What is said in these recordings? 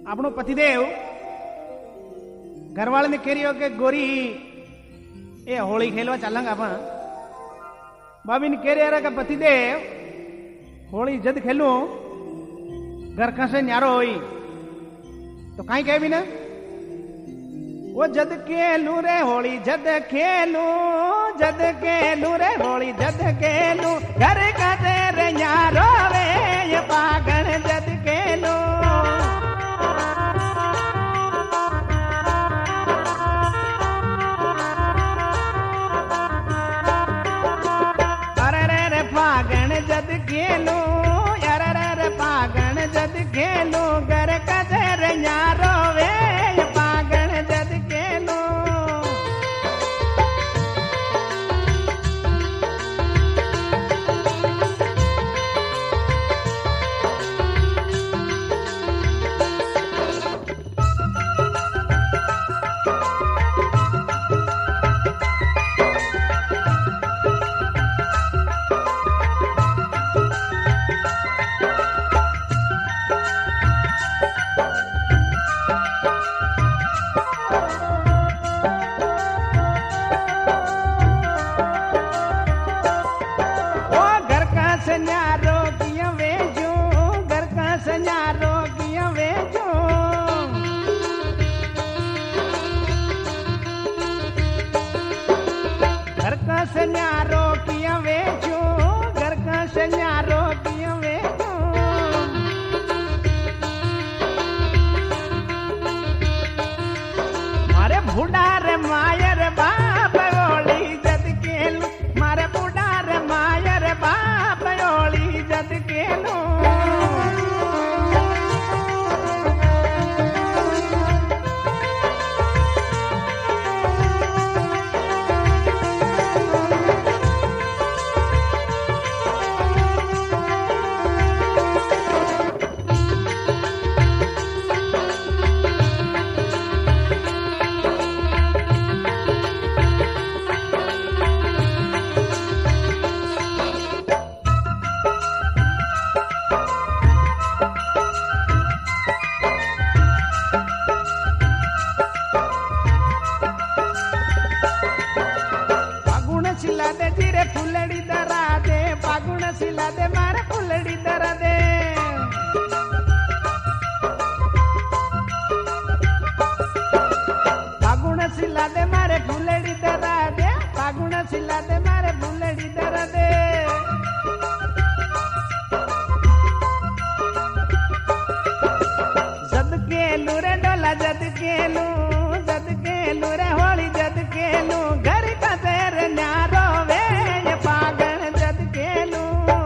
આપણો પતિદેવ ઘરવાળાને કેરીઓ કે ગોરી એ હોળી ખેલવા ચાલંગ આપા બાબીને કેરી આરા કે પતિદેવ હોળી જદ ખેલું घर कसे न्यारो होई तो काई कहे भी ना वो जद खेलू रे होली जद खेलू रे होली जद खेलू घर कसे रे न्यारो वे ये पागल जद खेलू अरे रे पागल जद खेलू पागण जद खेलू घर कदर न्यारो वे पागण जद खेलू सन्यारो किया वेचो घर का सन्यारो किया वेचो मारे बूढ़ा रे मायर बाप ओली जद केलू मारे बूढ़ा रे मायर बाप ओली जद केलू सिला दे जीरे फुलड़ी दरा दे पागुण सिला दे मारे फुलड़ी दरा दे पागुण सिला दे मारे फुलड़ी दरा दे पागुण सिला दे मारे फुलड़ी दरा दे जद केलू रे डोला जद केलू रे होली जद केलू घर का तेर न्यारो वे ये पागल जद केलू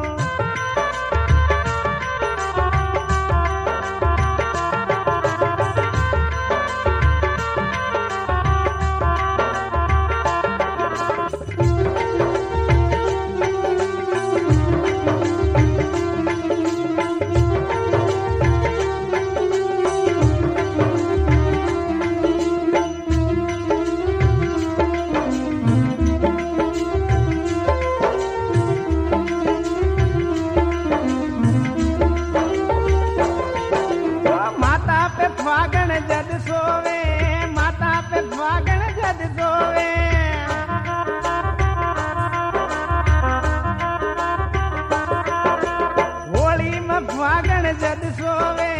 फागण जद सोवे माता पे फागण जद सोवे होली में फागण जद सोवे